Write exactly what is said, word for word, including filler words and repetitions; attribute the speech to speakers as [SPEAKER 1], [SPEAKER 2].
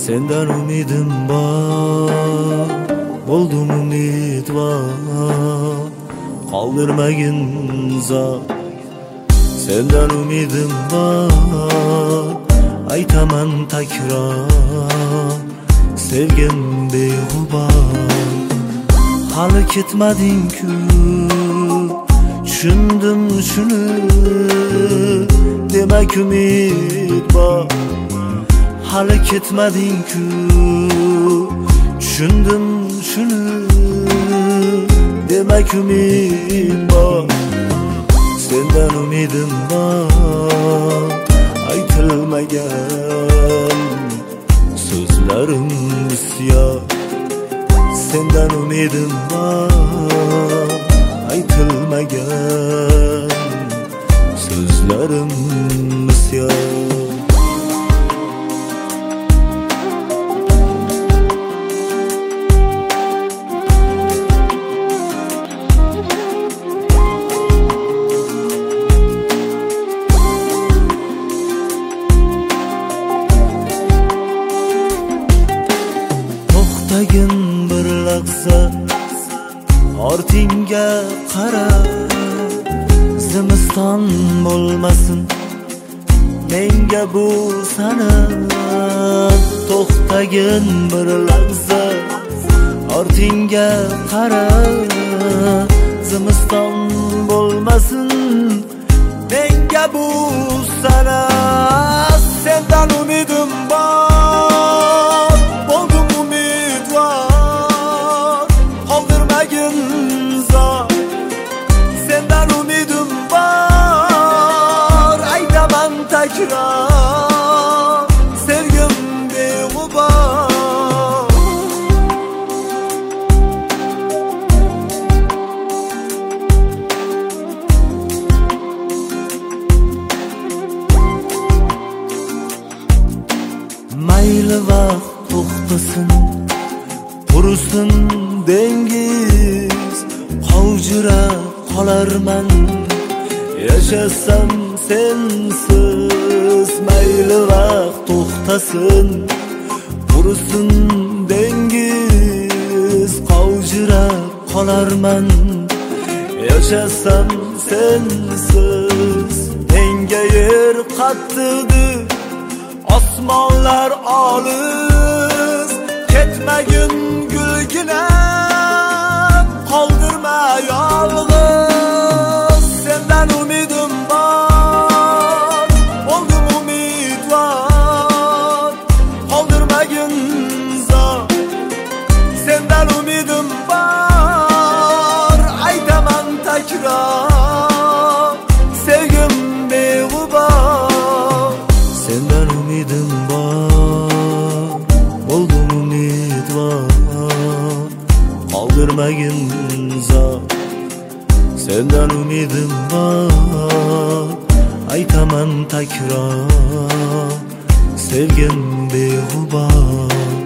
[SPEAKER 1] Sendan umidim bor, bo'ldum umidvor, qoldirmagin zot. Sendan umidim bor, aytaman takror, sevgim beg'ubor. Hali ketmading-ku, tushundim shuni, demak umid bor. Hali ketmading-ku, tushundim shuni, demak umid bor. Sendan umidim bor, aytilmagan so'zlarim bisyor. Sendan umidim bor, aytilmagan so'zlarim bisyor. To'xtagin bir lahza, ortingga qara, zimiston bo'lmasin menga bu sanat. To'xtagin bir lahza, ortingga qara, zimiston bo'lmasin menga bu sanat. Sendan umidim bor, bo'ldum umidvor, qoldirmagin zot. Sendan umidim bor, aytaman takror, sevgim beg'ubor. Mayli vaqt to'xtasin, qurisin dengiz, qovjirab qolarman yashasam sensiz. Mayli vaqt to'xtasin, qurisin dengiz, qovjirab qolarman yashasam sensiz. Menga yer qattiqdir, osmonlar olis, ketmagin gulgina, qoldirma yolg'iz. Sendan umidim bor, bo'ldum umidvor, qoldirmagin zot. Sendan umidim bor, aytaman takror, sevgim beg'ubor. Sendan umidim bor, bo'ldum umidvor, qoldirmagin zot. Sendan umidim bor, aytaman takror, sevgim beg'ubor.